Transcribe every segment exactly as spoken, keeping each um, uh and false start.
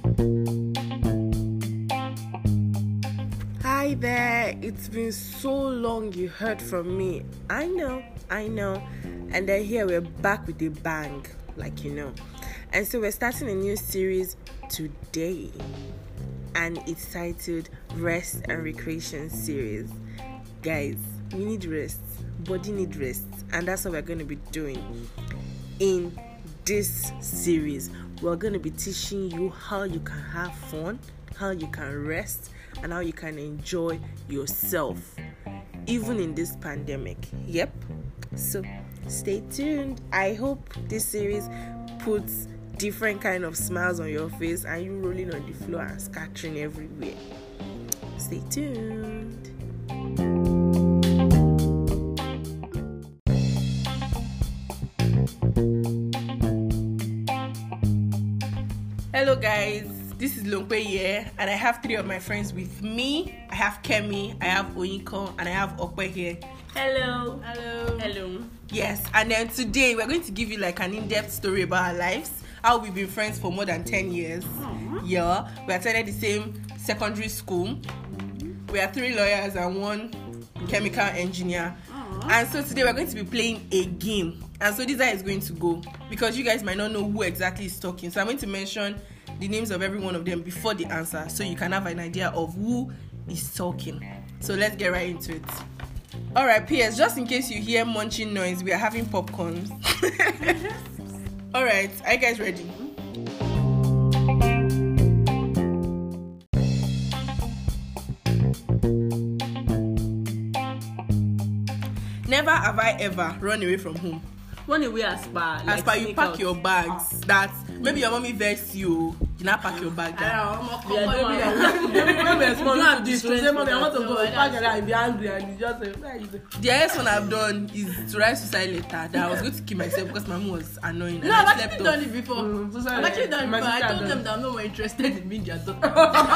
Hi there, it's been so long you heard from me. I know, I know. And then here we're back with a bang, like you know. And so we're starting a new series today. And it's titled Rest and Recreation Series. Guys, we need rest. Body need rest. And that's what we're going to be doing. In this series, we're going to be teaching you how you can have fun, how you can rest, and how you can enjoy yourself, even in this pandemic. Yep. So stay tuned. I hope this series puts different kind of smiles on your face and you rolling on the floor and scattering everywhere. Stay tuned. Hello guys, this is Longpe here, and I have three of my friends with me. I have Kemi, I have Oyinkan, and I have Okwe here. Hello. Hello. Hello. Yes, and then today we're going to give you like an in-depth story about our lives, how we've been friends for more than ten years. Aww. Yeah, we attended the same secondary school. Mm-hmm. We are three lawyers and one chemical engineer. Aww. And so today we're going to be playing a game. And so this is how it's going to go, because you guys might not know who exactly is talking. So I'm going to mention the names of every one of them before the answer, so you can have an idea of who is talking. So let's get right into it. All right, P S, just in case you hear munching noise, we are having popcorn. All right, are you guys ready? Never have I ever run away from home. Run away as far. As far you pack out your bags. Oh. That maybe your mommy vex you. You now pack your bag down. Yeah, maybe I'm small. You have this. Say, mommy, I want to go pack it and be angry, and you just say, where you go? The highest one I've done is to write suicide letter that I was going to kill myself because my mom was annoying. No, I've actually done it before. Mm, I've actually done it before. I told them that I'm no more interested in being their daughter.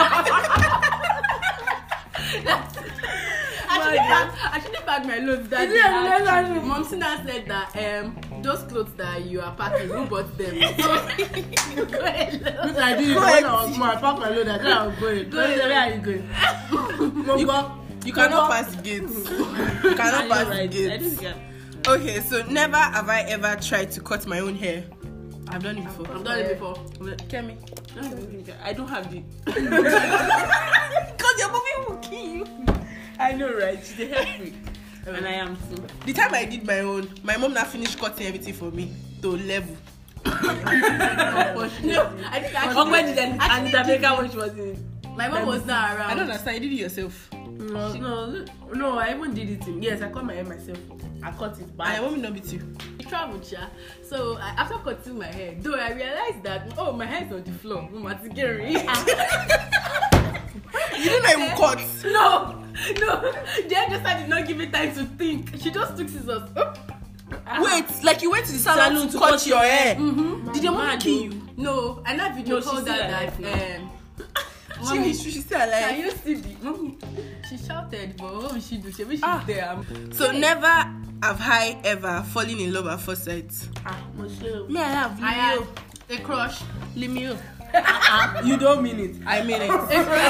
Actually, pack, actually packed my loads that day. Mom Sina said that um those clothes that you are packing, who bought them? So you go alone. Because I did it when I was small. I packed my load. I said I was going. Go where are you going? You, you cannot pass the gates. You cannot pass the gates. Okay, so never have I ever tried to cut my own hair. I've done it before. I've done it before. Kemi. I don't have the. Because your mommy will kill you. I know, right? She's a hair freak. And I am too. The time I did my own, my mom now finished cutting everything for me to level. No, I think actually. When did Anita Baker when she was in? My mom was not around. I don't understand. You did it yourself. No, no, no. I even did it. In, yes, I cut my hair myself. I cut it back. I want me not beat you. I traveled, yeah. So uh, after cutting my hair, though I realized that oh my hair is on the floor. You didn't even cut. No, no. The hairdresser did not give me time to think. She just took scissors. Wait, like you went to the salon, salon to, to cut, cut your hair? Mm-hmm. Did your mom kill you? No, and that video no, called that that um. Mommy, she, she's still alive. Can you see the mommy? She shouted, but what will she do? She wish ah. she's there. So never have I ever fallen in love at first sight. Ah, monsieur. Me, I have. I have a crush. Leave me up. Uh-uh. You don't mean it. I mean it.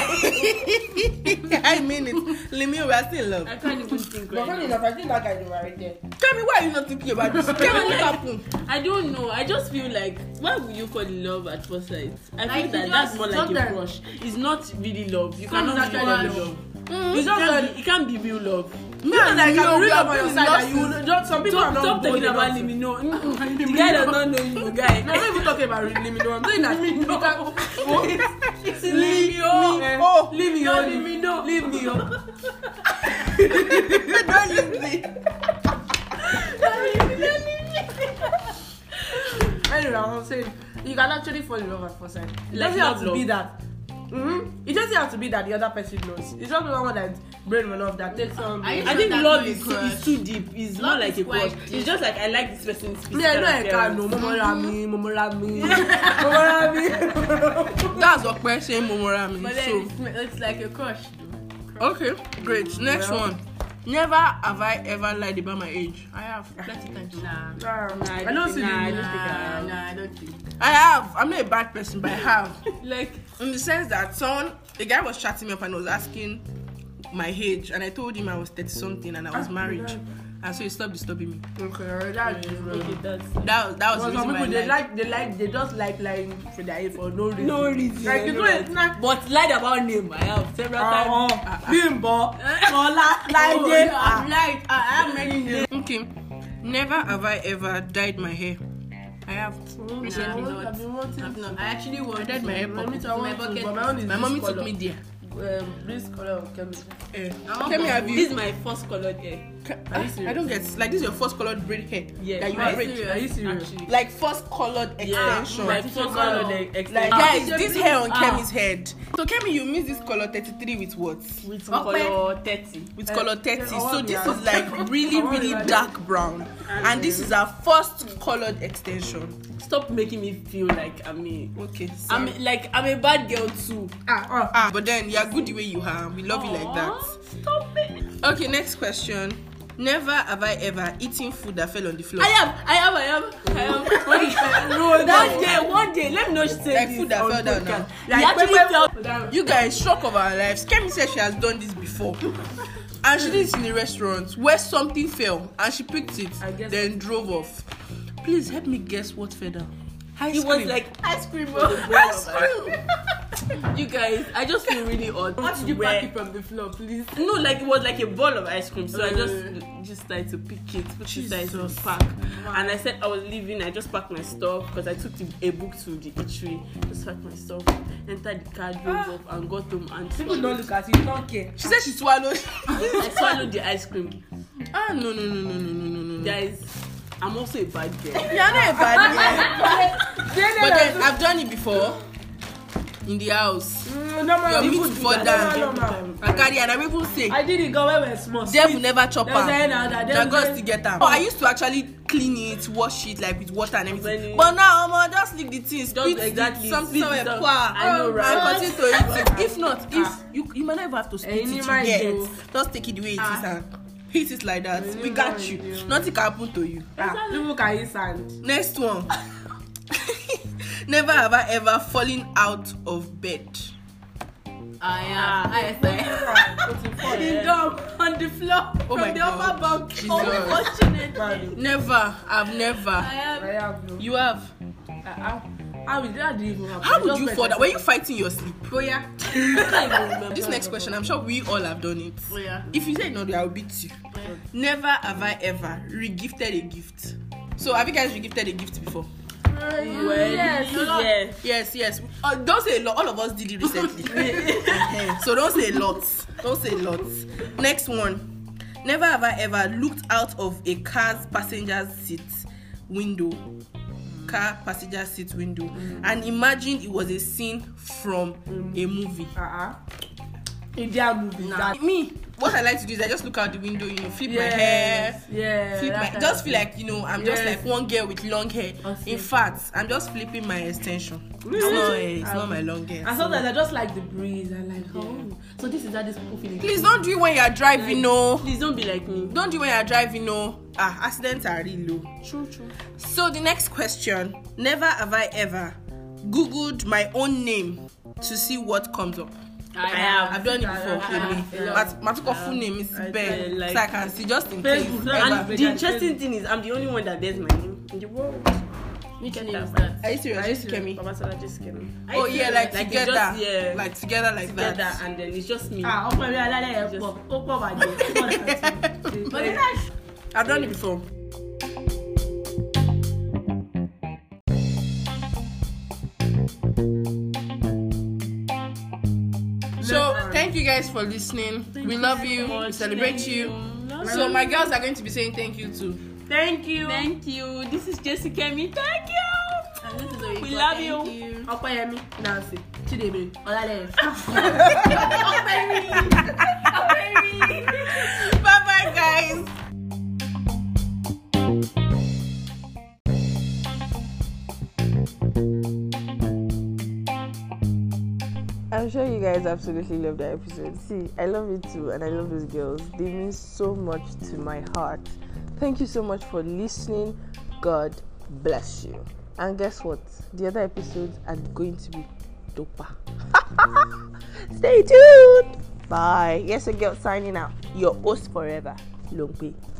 I mean it. Leave me up. We are still in love. I can't even think. But funny enough, I think that guy is right there. Tell me, why are you not thinking about this? Tell me what happened. I don't know. I just feel like, why would you fall in love at first sight? I like feel that that's more like sometimes. A crush. It's not really love. You cannot really love love. Mm-hmm. It's not like it can't be real love. No, no, like you know, real love on your side that you just some people stop, are not stop talking about let me know. The guy does not know you, guy. No, I'm not even talking about let me know. I'm saying that leave me know. Leave me oh, leave me oh, leave me know. Leave me oh. Don't leave me. Don't leave me. Don't leave me. Anyway, I'm saying you can actually fall in love at first sight. It doesn't have to be that. Mm-hmm. It doesn't have to be that the other person knows. It's just the one that brain enough that takes some. I, I think love is, is too deep. It's love not like a crush. It's just like I like this person's physical yeah, no, I can't know. Momorami, Momorami, Momorami. That's what we're saying, Momorami. But then so. it's, it's like a crush. crush. Okay, great. Next well. one. Never have I ever lied about my age. I have plenty times. Nah, Nah, nah, I I don't see nah, the I nah, don't think I have. nah, I don't think. I have. I'm not a bad person, but I have. Like, In the sense that someone, a guy was chatting me up and was asking my age, and I told him I was thirty something and I was married, and so he stopped disturbing me. okay, that's Okay, that's. That was that was Well, the some reason why people I they lied. like they like they just like lying for their age for no reason. No reason. Like you know it's not. But lied about name. I have several times. Uh-huh. Bimbo, Lola, Oh, Laide. yeah, I've lied. I have many names. Okay. Never have I ever dyed my hair. I have. Recently. Nah, I've been wanting I've to. not. I actually want I dyed my hair My purple. mommy told me to, but my own is My this mommy color. took me there. Um, this color of chemistry. Eh. I Tell me, have This you? is my first colored hair. Are you I serious? don't get like this is your first colored braid hair. Yeah. That you Are you braid. serious? Are you serious? Actually. Like first colored extension. My first colored Like, extension. Like Ah, guys, it's a this blue- hair on ah. Kemi's head. So Kemi, you mix this color thirty-three with what? with Okay. color thirty. With Eh, color thirty. I So want this that. is like really, I want really that. dark brown. And this is our first colored extension. Stop making me feel like I'm a. Okay. I'm sorry. like I'm a bad girl too. Ah, oh. Ah, but then you're good the way you are. We love you like that. Aw, Stop it. Okay, next question. Never have I ever eaten food that fell on the floor. I am. I am. I am. I am. One day. One day. Let me not say Like this food that on fell down podcast. now. He Like, actually pepper- fell. Down. You guys, shock of our lives. Kemi said she has done this before. And she did it in a restaurant where something fell and she picked it, I guess then drove off. Please help me guess what fell down. Ice It was cream. like Ice cream. ice cream. you guys. I just feel really odd. How did you where- pack it from the floor, please? No, like it was like a ball of ice cream. So I just Uh. just started to pick it, put it inside Jesus. to pack. And I said I was leaving. I just packed my stuff because I took the, a book to the eatery. Just packed my stuff, entered the car, drove Ah. off, and got home and People swallowed. don't look at you, you don't care. She said she swallowed. I swallowed the ice cream. Ah, no, no, no, no, no, no, no, no. Guys, I'm also a bad girl. You're not a bad girl. But then But I've done it before. In the house. Mm, no, man, Your people meat do fall that. down. No, no, man. I carry and I even say, I did it go when we were small. devil never chop There's a am. now that Na there's God a- still get am. Oh, I used to actually clean it, wash it like with water and everything. When you- But now, omo, just leave the things. Just Split exactly, it, some split somewhere it up. pour. I know, right? And continue to eat it. If not, if Ah. you you might not even have to split Eh, it. you You might get do. just take it the way it is Ah. and hit it like that. Eh, We you got might you. do. Nothing can happen to you. Ah, people can eat sand. Next one. Never have I ever fallen out of bed. I am. I In am. dog on the floor Oh from my the God. upper bunk. Jesus. Unfortunate. Never. I've never. I have no. You have. How how would that even happen? How would Just you like fall I down? Were you fighting your sleep? Oh yeah. This next question, I'm sure we all have done it. Oh, yeah. If you say no, I will beat you. Never have I ever regifted a gift. So have you guys regifted a gift before? Well, yes. yeah. Yes, yes. Uh, don't say a lot. All of us did it recently. Uh-huh. So don't say a lot. Don't say a lot. Next one. Never have I ever looked out of a car's passenger seat window. Car passenger seat window mm. and imagined it was a scene from mm. a movie. Uh-uh. Indian movie. Nah. That. Me, what I like to do is I just look out the window, you know, flip Yes, my hair, yeah, flip that my, kind just of feel thing. like, you know, I'm just Yes. like one girl with long hair. Okay. In fact, I'm just flipping my extension. It's Really? not, eh, it's Um, not my long hair. And sometimes I just like the breeze. I like, oh, so this is how this people feel. Please don't do it when you're driving, no. Please don't be like me. Don't do it when you're driving, no. Ah, accidents are really low. True, true. So the next question: never have I ever Googled my own name to see what comes up. I have. I've done it before. I have. Amy. But my took full name is I Ben, do, like- so I can see just in Facebook, case. no, ever. And the interesting thing is, I'm the only one that bears my name in the world. Which name That is bad. that? Are you serious? Are you Just serious? Kemi. Baba Salah just came. Oh yeah, like, Like it's together, just- yeah. like together, like Together, that. and then it's just me. Ah, ọkọ mi alálẹ̀ yẹn pọ̀, ó pọ̀ bàjẹ́. But it's nice. I've done it before. So thank you guys for listening. We love you. We celebrate you. So my girls are going to be saying thank you too. Thank you. Thank you. This is Jessica. Me. Thank you. And this is Oyinbo. We love Thank you. Ọpẹ́yẹmí, Nancy, Chidebe, Ọlálẹ́yẹ. Bye bye guys. I'm sure you guys absolutely love that episode. See, I love it too, and I love those girls. They mean so much to my heart. Thank you so much for listening. God bless you. And guess what? The other episodes are going to be doper. Stay tuned. Bye. Yes, a girl signing out. Your host forever, Longpe.